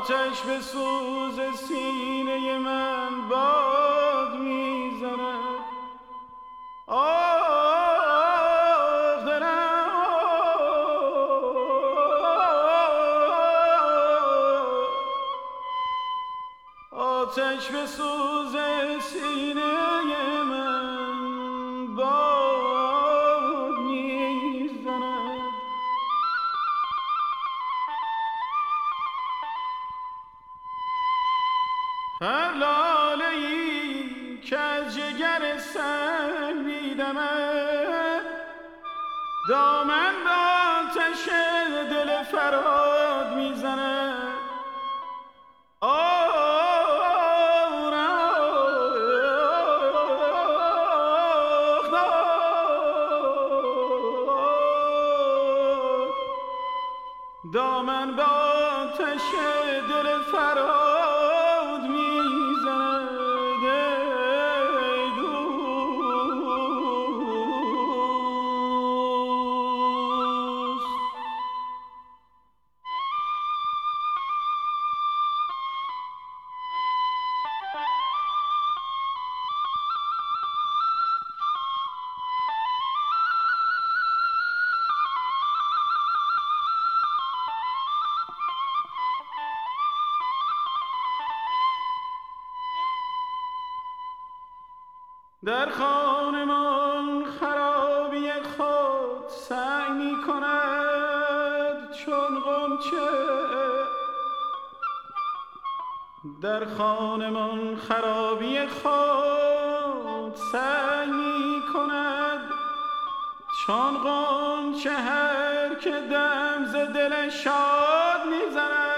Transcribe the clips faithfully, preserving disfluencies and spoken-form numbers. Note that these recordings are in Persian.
آتش به سوز سینه من باد میزنه. آه دلم آتش به سوز سینه من باد میزنه. هر لاله ای که از جگر سنگ میدمد دامن به آتش دل فرهاد میزند. دامن به آتش دل فرهاد میزند. ای دوست در خانمان خرابی خود سعی می کند چون غنچه. در خانمان خرابی خود سعی می کند چون غنچه. هر که دم ز دل شاد می زند.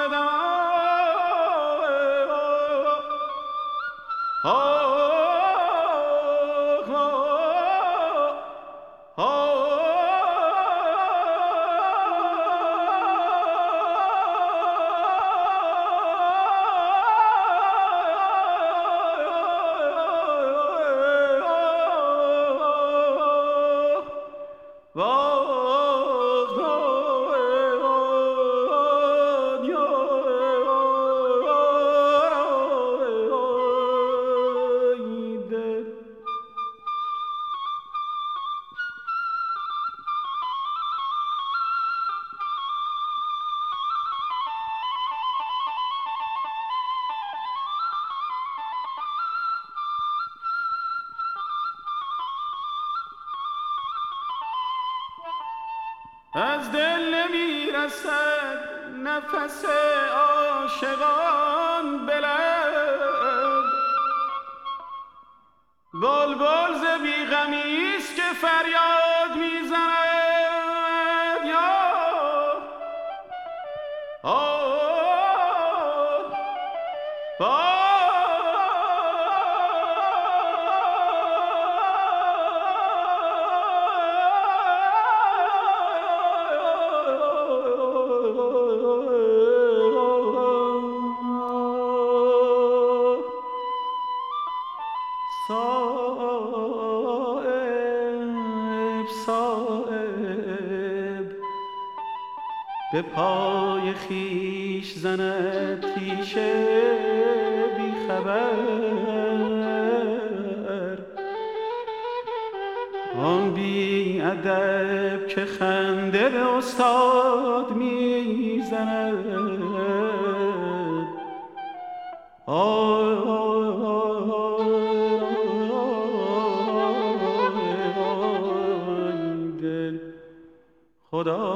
از دل نمی رسد نفس عاشقان به لب. بلبل ز بیغمی است که فریاد میزند. یا آه صایب صایب به پای خویش زند تیشه بی خبر. آن بی ادب که خنده به استاد میزند. خدا